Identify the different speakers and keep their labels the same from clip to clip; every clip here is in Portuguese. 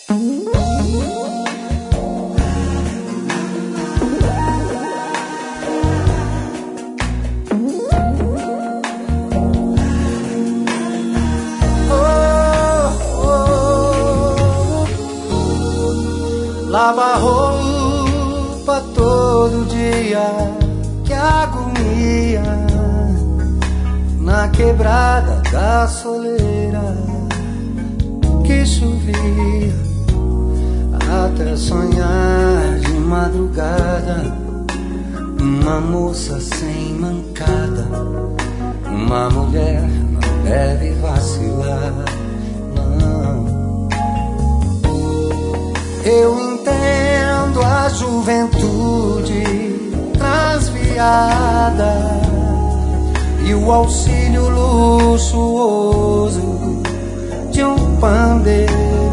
Speaker 1: Lava roupa todo dia, que agonia. Na quebrada da soleira que chovia, até sonhar de madrugada. Uma moça sem mancada, uma mulher não deve vacilar, não. Eu entendo a juventude transviada e o auxílio luxuoso de um pandeiro,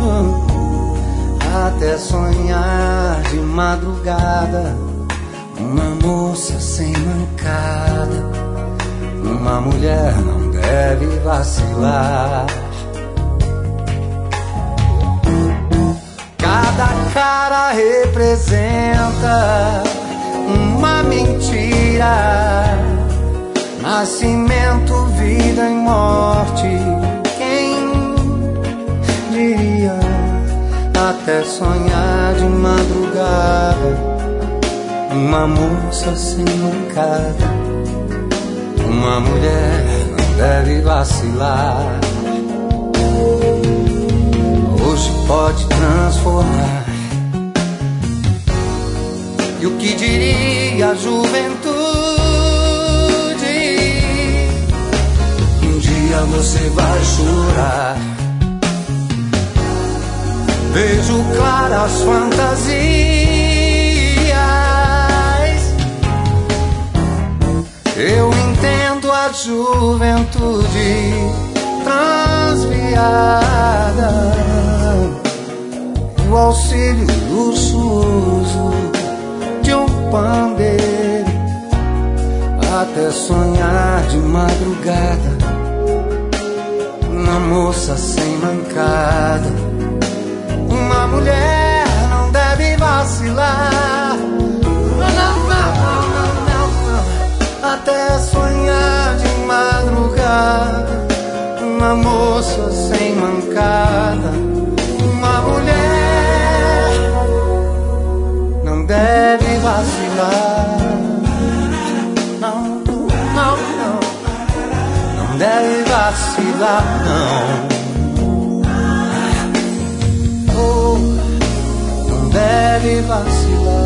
Speaker 1: até sonhar de madrugada. Uma moça sem mancada, uma mulher não deve vacilar. Cada cara representa uma mentira. Nascimento, vida e morte, quem diria? Até sonhar de madrugada. Uma moça sem mancada, uma mulher não deve vacilar. Hoje pode transformar. E o que diria a juventude? Um dia você vai chorar. Vejo claras fantasias. Eu entendo a juventude transviada, o auxílio luxuoso de um pandeiro, até sonhar de madrugada. Uma moça sem mancada, uma mulher não deve vacilar. Não, não, não, não, não. Até sonhar de madrugada. Uma moça sem mancada, uma mulher não deve vacilar. Não, não, não, não deve vacilar, não. Oh, não deve vacilar.